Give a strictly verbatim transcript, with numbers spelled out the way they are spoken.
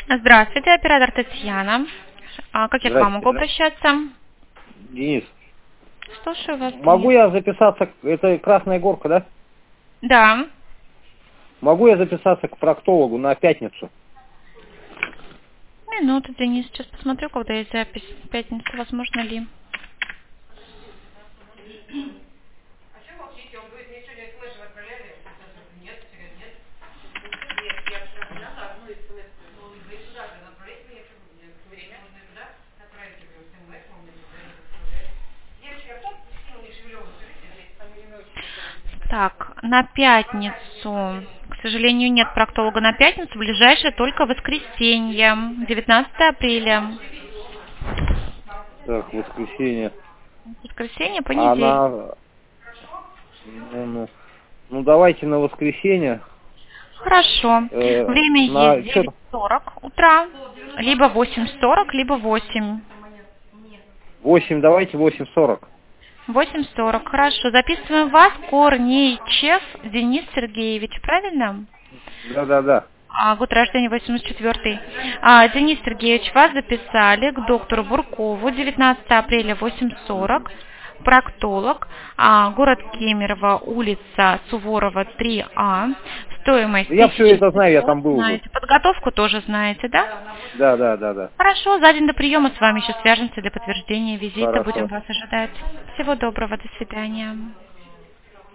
Здравствуйте, оператор Татьяна. А как я к вам Здрасте, могу да. обращаться? Денис, Слушаю вас, могу Денис. я записаться, к- это Красная Горка, да? Да. Могу я записаться к проктологу на пятницу? Минуту, Денис. Сейчас посмотрю, когда есть запись. В пятницу, возможно ли. Так, на пятницу. К сожалению, нет проктолога на пятницу. Ближайшее только воскресенье, девятнадцатое апреля. Так, воскресенье. Воскресенье, А понедельник. на... Ну, ну, ну, давайте на воскресенье. Хорошо. Э, Время есть на что девять сорок утра, либо восемь сорок, либо восемь. восемь, давайте восемь сорок. восемь сорок. Хорошо. Записываем вас. Корнейчев Денис Сергеевич. Правильно? Да-да-да. А, год рождения восемьдесят четвёртый. А, Денис Сергеевич, вас записали к доктору Буркову девятнадцатое апреля восемь сорок. Проктолог. А, город Кемерово, улица Суворова три А. Стоимость Я все тысяча это знаю, я пятьсот. там был уже. Знаете. Подготовку тоже знаете, да? Да-да-да-да. Хорошо, за день до приема с вами еще свяжемся для подтверждения визита. Будем Хорошо. вас ожидать. Всего доброго, до свидания.